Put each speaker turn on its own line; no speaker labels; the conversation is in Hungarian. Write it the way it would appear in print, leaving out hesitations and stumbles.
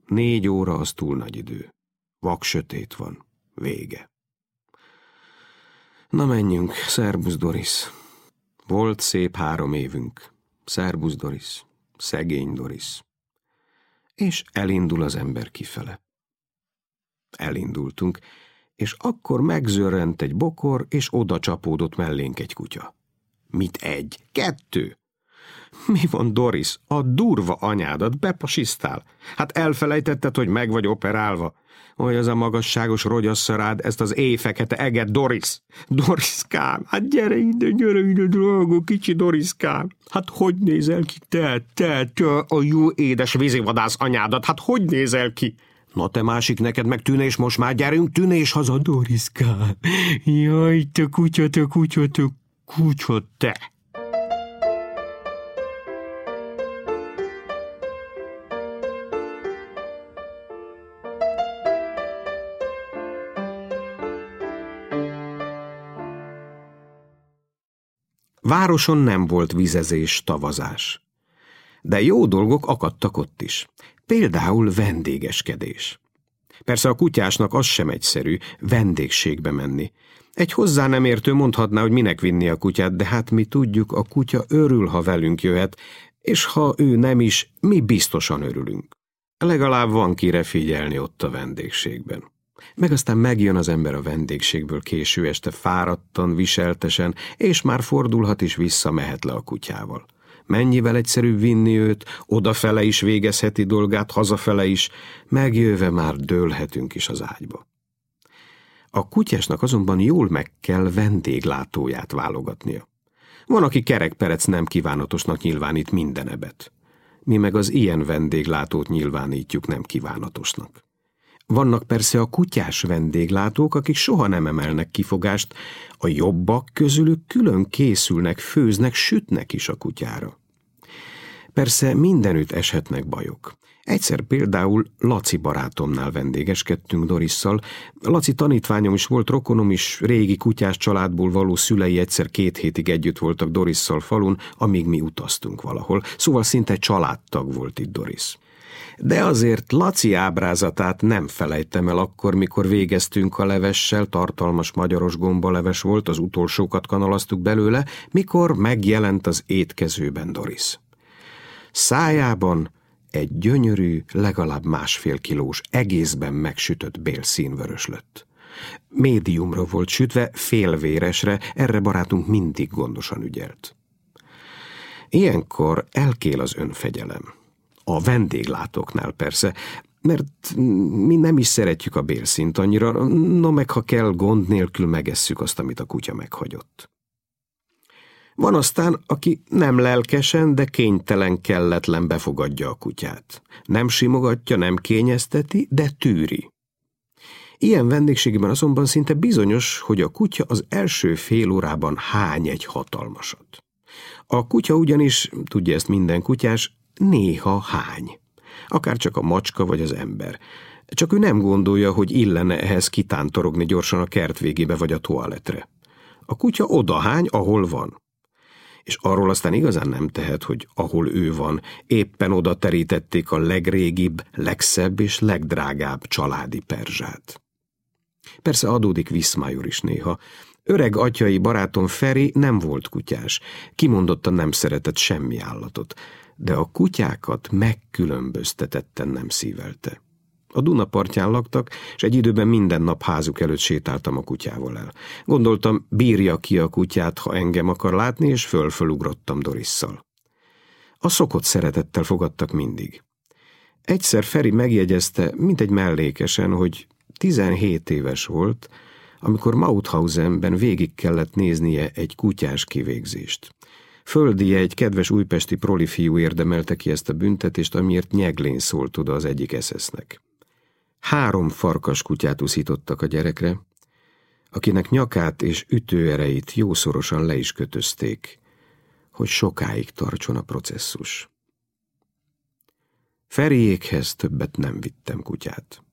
4 óra az túl nagy idő. Vaksötét van. Vége. Na menjünk, szerbusz Doris. Volt szép 3 évünk. Szerbusz Doris. Szegény Doris. És elindul az ember kifele. Elindultunk, és akkor megzörrent egy bokor, és oda csapódott mellénk egy kutya. Mit 1? 2? Mi van, Doris? A durva anyádat bepasisztál? Hát elfelejtetted, hogy meg vagy operálva. Hogy az a magasságos rogyasszarád ezt az éjfekete eget, Doris. Doriskám, hát gyere ide, drága kicsi Doriskám. Hát hogy nézel ki te, a jó édes vízivadász anyádat, hát hogy nézel ki? Na te másik, neked meg Tűnés, most már gyerünk, Tűnés haza, Doriskám. Jaj, te kutya, te. Városon nem volt vizezés, tavazás. De jó dolgok akadtak ott is. Például vendégeskedés. Persze a kutyásnak az sem egyszerű, vendégségbe menni. Egy hozzá nem értő mondhatná, hogy minek vinni a kutyát, de hát mi tudjuk, a kutya örül, ha velünk jöhet, és ha ő nem is, mi biztosan örülünk. Legalább van kire figyelni ott a vendégségben. Meg aztán megjön az ember a vendégségből késő este fáradtan, viseltesen, és már fordulhat is vissza, mehet le a kutyával. Mennyivel egyszerűbb vinni őt, odafele is végezheti dolgát, hazafele is, megjöve már dőlhetünk is az ágyba. A kutyásnak azonban jól meg kell vendéglátóját válogatnia. Van, aki kerekperec nem kívánatosnak nyilvánít minden ebet. Mi meg az ilyen vendéglátót nyilvánítjuk nem kívánatosnak. Vannak persze a kutyás vendéglátók, akik soha nem emelnek kifogást, a jobbak közülük külön készülnek, főznek, sütnek is a kutyára. Persze mindenütt eshetnek bajok. Egyszer például Laci barátomnál vendégeskedtünk Dorisszal. Laci tanítványom is volt, rokonom is, régi kutyás családból való szülei egyszer 2 hétig együtt voltak Dorisszal falun, amíg mi utaztunk valahol. Szóval szinte családtag volt itt Doris. De azért Laci ábrázatát nem felejtem el akkor, mikor végeztünk a levessel, tartalmas magyaros gombaleves volt, az utolsókat kanalaztuk belőle, mikor megjelent az étkezőben Doris. Szájában egy gyönyörű, legalább 1,5 kilós, egészben megsütött bélszínvörös lött. Médiumra volt sütve, félvéresre, erre barátunk mindig gondosan ügyelt. Ilyenkor elkél az önfegyelem. A vendéglátóknál persze, mert mi nem is szeretjük a bélszínt annyira, no meg ha kell, gond nélkül megesszük azt, amit a kutya meghagyott. Van aztán, aki nem lelkesen, de kénytelen, kelletlen befogadja a kutyát. Nem simogatja, nem kényezteti, de tűri. Ilyen vendégségben azonban szinte bizonyos, hogy a kutya az első fél órában hány egy hatalmasat. A kutya ugyanis, tudja ezt minden kutyás, néha hány. Akár csak a macska vagy az ember. Csak ő nem gondolja, hogy illene ehhez kitántorogni gyorsan a kert végébe vagy a toaletre. A kutya odahány, ahol van. És arról aztán igazán nem tehet, hogy ahol ő van, éppen oda terítették a legrégibb, legszebb és legdrágább családi perzsát. Persze adódik viszmájor is néha. Öreg atyai barátom Feri nem volt kutyás, kimondottan nem szeretett semmi állatot, de a kutyákat megkülönböztetetten nem szívelte. A Duna partján laktak, és egy időben minden nap házuk előtt sétáltam a kutyával el. Gondoltam, bírja ki a kutyát, ha engem akar látni, és fölugrottam Dorisszal. A szokott szeretettel fogadtak mindig. Egyszer Feri megjegyezte, mintegy mellékesen, hogy 17 éves volt, amikor Mauthausenben végig kellett néznie egy kutyás kivégzést. Földije, egy kedves újpesti proli fiú érdemelte ki ezt a büntetést, amiért nyeglén szólt oda az egyik SS-nek. 3 farkas kutyát uszítottak a gyerekre, akinek nyakát és ütőereit jószorosan le is kötözték, hogy sokáig tartson a processzus. Feriékhez többet nem vittem kutyát.